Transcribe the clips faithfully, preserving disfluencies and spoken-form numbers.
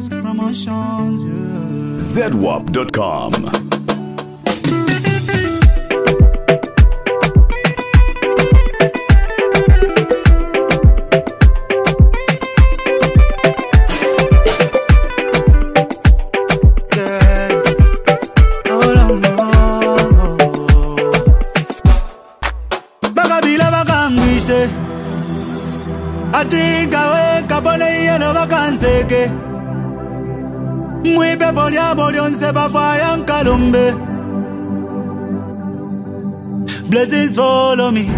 Music promotions, yeah. Z W A P dot com. Atinga we kabone yeno bakanseke Mwipe bolya bolyonse bafaya nkalumbe Blessings follow me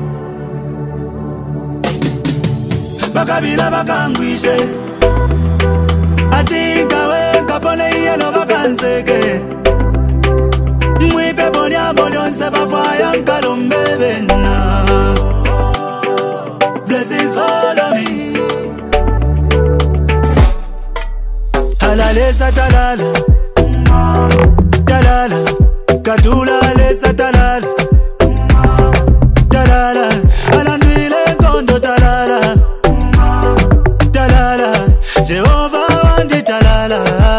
Bakabila bakangwishe Atinga we kabone yeno bakanseke Mwipe bolya bolyonse bafaya nkalumbe bena Blessings follow me. Halalesa talala, talala, katula lesa talala, talala, alandwile kondo talala, talala, Jehovah wandi talala.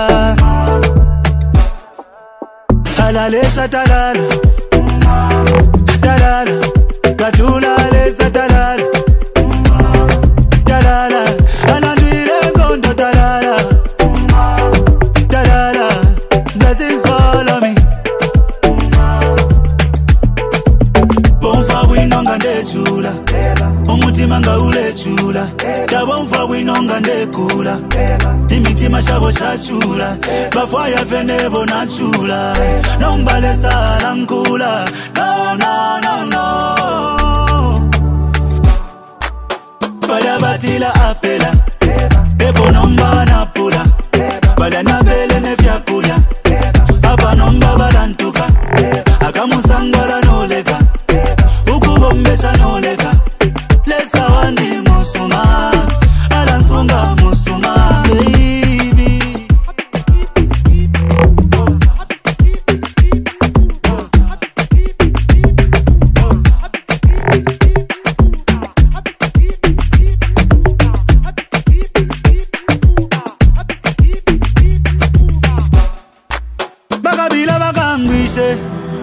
Halalesa talala, talala, katula lesa talala. Talala, alandwile kondo talala, talala, blessings follow me. Bonfa winonga nde chula, umutima nga ule chula. Bonfa winonga nde kula, imitima shabo shachula. Bafwaya venebo na chula, nombale sala nkula. No, no, no, no. Bada batila apela, ebo nomba na pula. Bada na bele ne vyakuya, aba nomba balantuka. Akamusangala noleka, ukubombesa noleka. Lesa wandi musuma, alansunga musuma, baby. Bakabila bakangwishe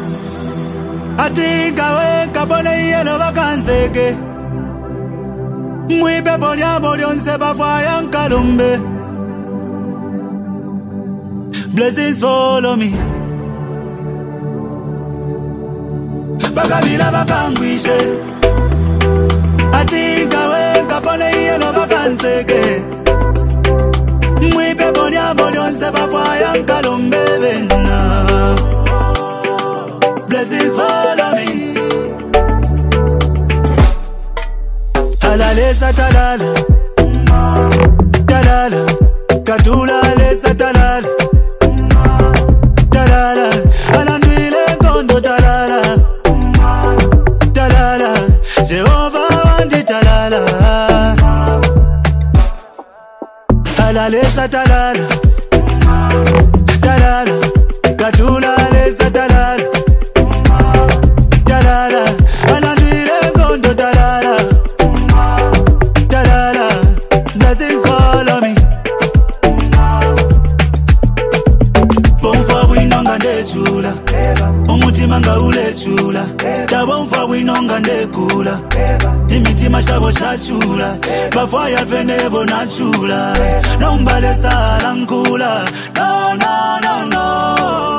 Atinga we kabone yeno bakanseke Mwipe bolya bolyonse bafaya nkalumbe Blessings follow me Bakabila bakangwishe Atinga we kabone yeno bakanseke Mwipe bolya bolyonse bafaya nkalumbe bena Blessings follow me Halalesa talala Talala Katula lesa talala Talala Alandwile kondo talala Talala Jehovah wandi talala Halalesa talala Talala Katula lesa talala Talala Alandwile kondo talala Talala Blessings follow me Bonfa winonga nde chula umutima nga ule chula Bonfa winonga nde kula imitima shabo shachula Bafwaya venebo na chula Nombale sala nkula No, no, no, no